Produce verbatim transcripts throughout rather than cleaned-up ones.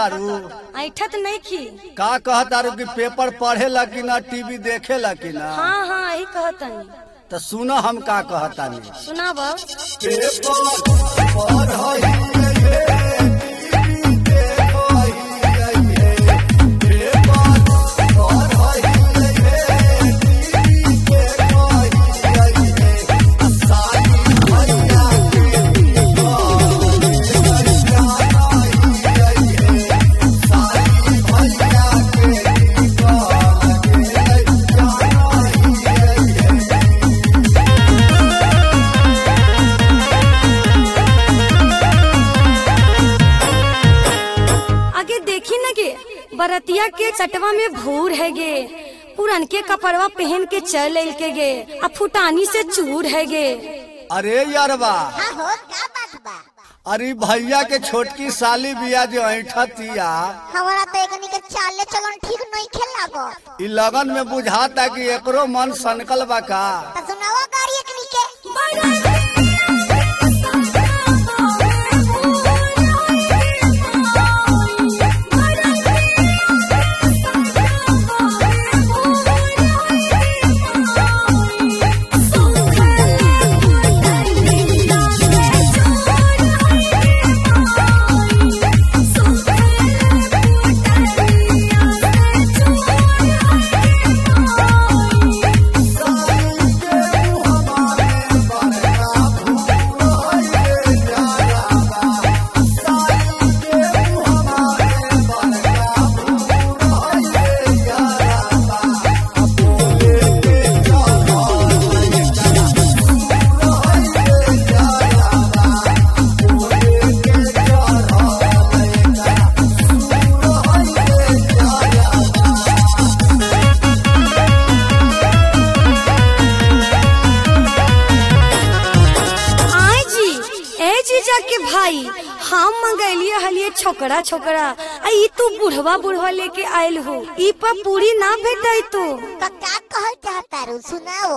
तारू? ऐठत नहीं की। का कह तारू कि पेपर पढ़े ला कि ना टीवी देखे ला कि ना? हाँ हाँ यही कहतनी। तो सुनो हम का कहतानी। सुनाब। बरतिया के चटवा में भूर है गे, पुरन के कपड़वा पहन के चल के गे, आ फुटानी से चूर है गे। अरे यारबा, हाँ हो, क्या बात बा? अरे भैया के छोटकी साली बिया जो ऐठतिया, हमारा तो एकनी के चाले चलन ठीक नहीं खेला गो। इ लगन में बुझाता कि एकरो मन सनकल बा का। तो सुनाओ गाड़ी एकनी के। के भाई हम मंगैलिए हलिए छोकरा छोकरा, आई तू बुढ़वा बुढ़वा लेके आयल हो, ई पर पूरी ना भेटाई तो का क्या कहल चाहता रू? सुनाओ।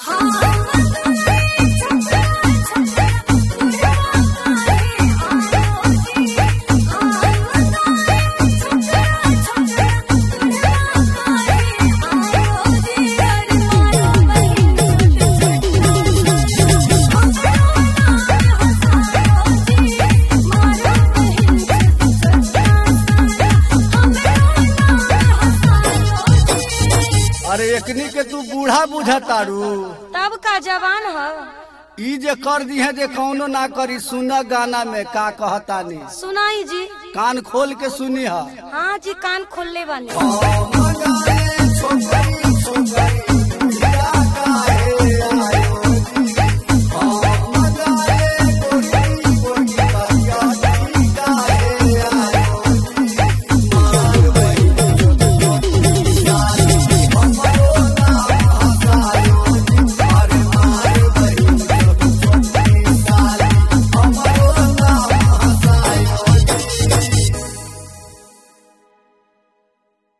अरे एकनी के तू बूढ़ा बुझा तारू, तब का जवान है। ई जे कर दी है जे कौनो ना करी। सुन गाना में का कहतानी, सुनाई जी। कान खोल के सुनी है। हाँ जी, कान खोल ले बानी।